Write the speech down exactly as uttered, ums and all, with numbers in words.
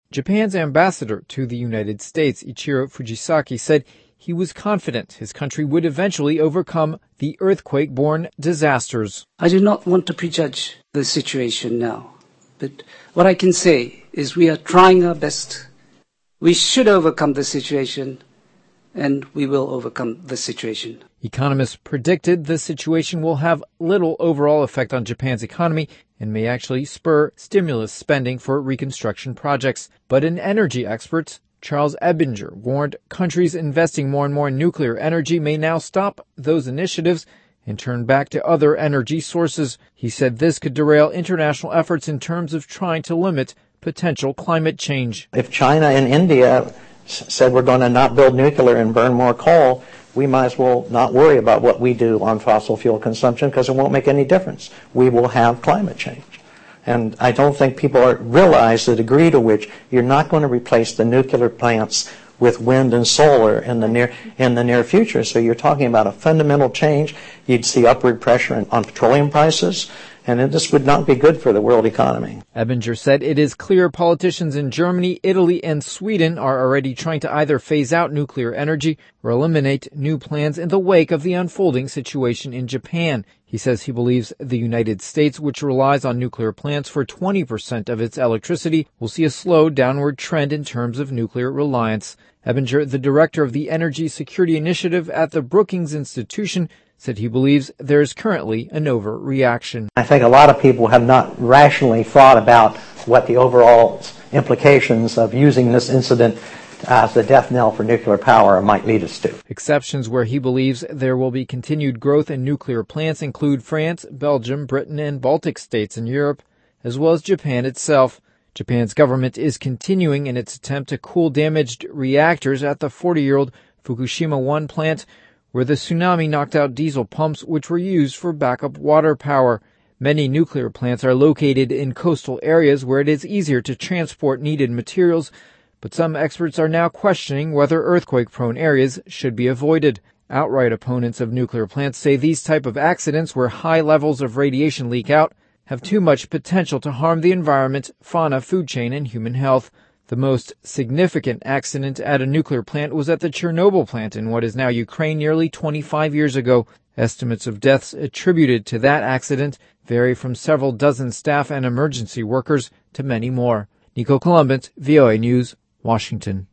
Japan's ambassador to the United States, Ichiro Fujisaki, said he was confident his country would eventually overcome the earthquake-borne disasters. I do not want to prejudge the situation now, but what I can say is we are trying our best. We should overcome the situation, and we will overcome the situation. Economists predicted the situation will have little overall effect on Japan's economy and may actually spur stimulus spending for reconstruction projects. But an energy expert, Charles Ebinger, warned countries investing more and more in nuclear energy may now stop those initiatives and turn back to other energy sources. He said this could derail international efforts in terms of trying to limit potential climate change. If China and India said we're going to not build nuclear and burn more coal, we might as well not worry about what we do on fossil fuel consumption because it won't make any difference. We will have climate change. And I don't think people are, realize the degree to which you're not going to replace the nuclear plants with wind and solar in the near in the near future. So you're talking about a fundamental change. You'd see upward pressure on petroleum prices, and this would not be good for the world economy. Ebinger said it is clear politicians in Germany, Italy, and Sweden are already trying to either phase out nuclear energy or eliminate new plans in the wake of the unfolding situation in Japan. He says he believes the United States, which relies on nuclear plants for twenty percent of its electricity, will see a slow downward trend in terms of nuclear reliance. Ebinger, the director of the Energy Security Initiative at the Brookings Institution, said he believes there is currently an overreaction. I think a lot of people have not rationally thought about what the overall implications of using this incident as the death knell for nuclear power might lead us to. Exceptions where he believes there will be continued growth in nuclear plants include France, Belgium, Britain, and Baltic states in Europe, as well as Japan itself. Japan's government is continuing in its attempt to cool damaged reactors at the forty-year-old Fukushima one plant, where the tsunami knocked out diesel pumps which were used for backup water power. Many nuclear plants are located in coastal areas where it is easier to transport needed materials, but some experts are now questioning whether earthquake-prone areas should be avoided. Outright opponents of nuclear plants say these type of accidents where high levels of radiation leak out have too much potential to harm the environment, fauna, food chain, and human health. The most significant accident at a nuclear plant was at the Chernobyl plant in what is now Ukraine nearly twenty-five years ago. Estimates of deaths attributed to that accident vary from several dozen staff and emergency workers to many more. Nico Columbus, V O A News, Washington.